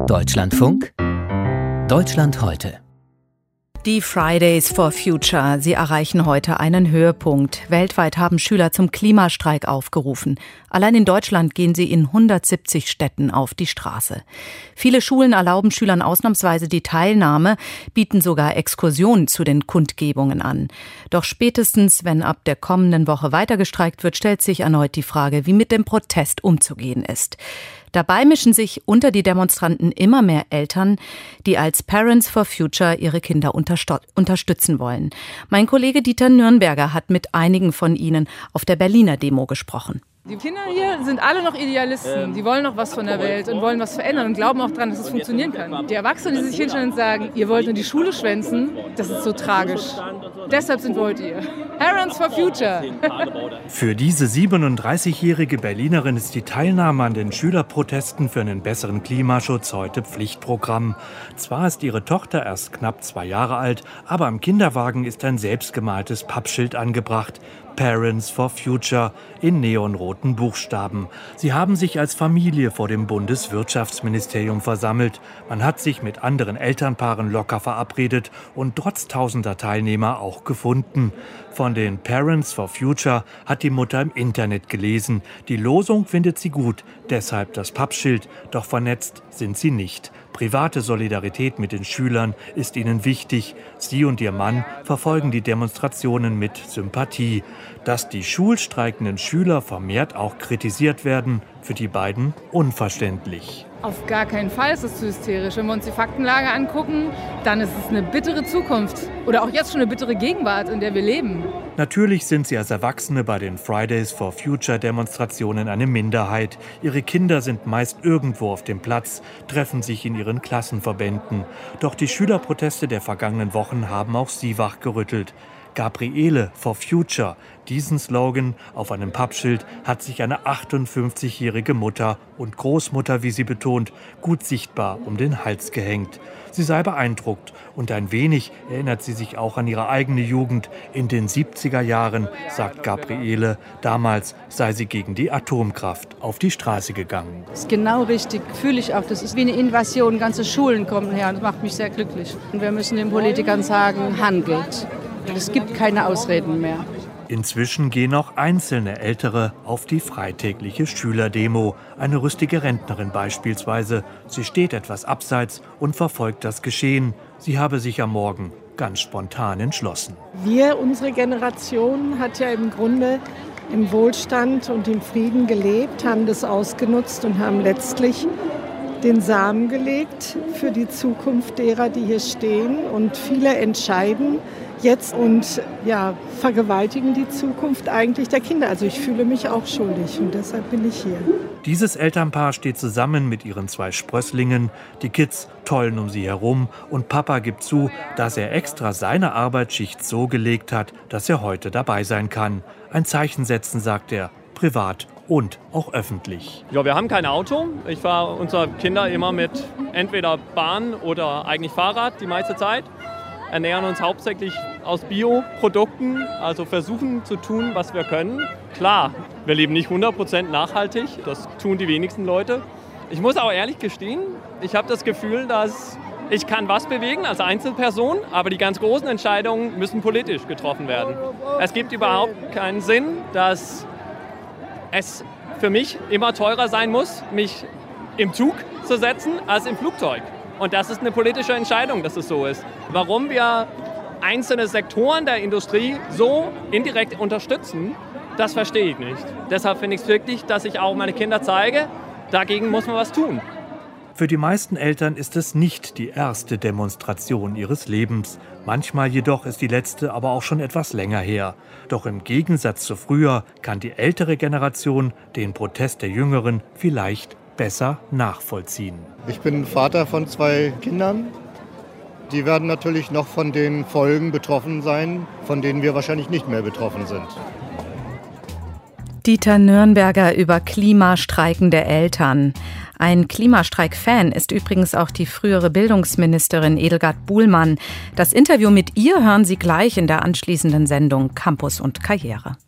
Deutschlandfunk Deutschland heute. Die Fridays for Future, sie erreichen heute einen Höhepunkt. Weltweit haben Schüler zum Klimastreik aufgerufen. Allein in Deutschland gehen sie in 170 Städten auf die Straße. Viele Schulen erlauben Schülern ausnahmsweise die Teilnahme, bieten sogar Exkursionen zu den Kundgebungen an. Doch spätestens, wenn ab der kommenden Woche weiter gestreikt wird, stellt sich erneut die Frage, wie mit dem Protest umzugehen ist. Dabei mischen sich unter die Demonstranten immer mehr Eltern, die als Parents for Future ihre Kinder unterstützen wollen. Mein Kollege Dieter Nürnberger hat mit einigen von ihnen auf der Berliner Demo gesprochen. Die Kinder hier sind alle noch Idealisten. Die wollen noch was von der Welt und wollen was verändern und glauben auch daran, dass es funktionieren kann. Die Erwachsenen, die sich hinstellen und sagen, ihr wollt nur die Schule schwänzen, das ist so tragisch. Deshalb sind wir heute hier. Parents for Future. Für diese 37-jährige Berlinerin ist die Teilnahme an den Schülerprotesten für einen besseren Klimaschutz heute Pflichtprogramm. Zwar ist ihre Tochter erst knapp 2 Jahre alt, aber am Kinderwagen ist ein selbstgemaltes Pappschild angebracht. Parents for Future in neonroten Buchstaben. Sie haben sich als Familie vor dem Bundeswirtschaftsministerium versammelt. Man hat sich mit anderen Elternpaaren locker verabredet und trotz tausender Teilnehmer auch gefunden. Von den Parents for Future hat die Mutter im Internet gelesen. Die Losung findet sie gut, deshalb das Pappschild. Doch vernetzt sind sie nicht. Private Solidarität mit den Schülern ist ihnen wichtig. Sie und ihr Mann verfolgen die Demonstrationen mit Sympathie. Dass die schulstreikenden Schüler vermehrt auch kritisiert werden, für die beiden unverständlich. Auf gar keinen Fall ist es zu hysterisch. Wenn wir uns die Faktenlage angucken, dann ist es eine bittere Zukunft. Oder auch jetzt schon eine bittere Gegenwart, in der wir leben. Natürlich sind sie als Erwachsene bei den Fridays for Future Demonstrationen eine Minderheit. Ihre Kinder sind meist irgendwo auf dem Platz, treffen sich in ihren Klassenverbänden. Doch die Schülerproteste der vergangenen Wochen haben auch sie wachgerüttelt. Gabriele for Future. Diesen Slogan auf einem Pappschild hat sich eine 58-jährige Mutter und Großmutter, wie sie betont, gut sichtbar um den Hals gehängt. Sie sei beeindruckt und ein wenig erinnert sie sich auch an ihre eigene Jugend in den 70er Jahren, sagt Gabriele. Damals sei sie gegen die Atomkraft auf die Straße gegangen. Das ist genau richtig, fühle ich auch. Das ist wie eine Invasion, ganze Schulen kommen her und das macht mich sehr glücklich. Und wir müssen den Politikern sagen, handelt. Es gibt keine Ausreden mehr. Inzwischen gehen auch einzelne Ältere auf die freitägliche Schülerdemo. Eine rüstige Rentnerin beispielsweise. Sie steht etwas abseits und verfolgt das Geschehen. Sie habe sich am Morgen ganz spontan entschlossen. Unsere Generation hat ja im Grunde im Wohlstand und im Frieden gelebt, haben das ausgenutzt und haben letztlich den Samen gelegt für die Zukunft derer, die hier stehen. Und viele entscheiden jetzt und vergewaltigen die Zukunft eigentlich der Kinder. Also ich fühle mich auch schuldig und deshalb bin ich hier. Dieses Elternpaar steht zusammen mit ihren 2 Sprösslingen. Die Kids tollen um sie herum und Papa gibt zu, dass er extra seine Arbeitsschicht so gelegt hat, dass er heute dabei sein kann. Ein Zeichen setzen, sagt er, privat und auch öffentlich. Ja, wir haben kein Auto. Ich fahre unsere Kinder immer mit entweder Bahn oder eigentlich Fahrrad die meiste Zeit. Ernähren uns hauptsächlich aus Bioprodukten, also versuchen zu tun, was wir können. Klar, wir leben nicht 100% nachhaltig, das tun die wenigsten Leute. Ich muss auch ehrlich gestehen, ich habe das Gefühl, dass ich kann was bewegen als Einzelperson, aber die ganz großen Entscheidungen müssen politisch getroffen werden. Es gibt überhaupt keinen Sinn, dass es für mich immer teurer sein muss, mich im Zug zu setzen, als im Flugzeug. Und das ist eine politische Entscheidung, dass es so ist. Warum wir einzelne Sektoren der Industrie so indirekt unterstützen, das verstehe ich nicht. Deshalb finde ich es wirklich, dass ich auch meine Kinder zeige, dagegen muss man was tun. Für die meisten Eltern ist es nicht die erste Demonstration ihres Lebens. Manchmal jedoch ist die letzte aber auch schon etwas länger her. Doch im Gegensatz zu früher kann die ältere Generation den Protest der Jüngeren vielleicht besser nachvollziehen. Ich bin Vater von 2 Kindern. Die werden natürlich noch von den Folgen betroffen sein, von denen wir wahrscheinlich nicht mehr betroffen sind. Dieter Nürnberger über klimastreikende Eltern. Ein Klimastreik-Fan ist übrigens auch die frühere Bildungsministerin Edelgard Buhlmann. Das Interview mit ihr hören Sie gleich in der anschließenden Sendung Campus und Karriere.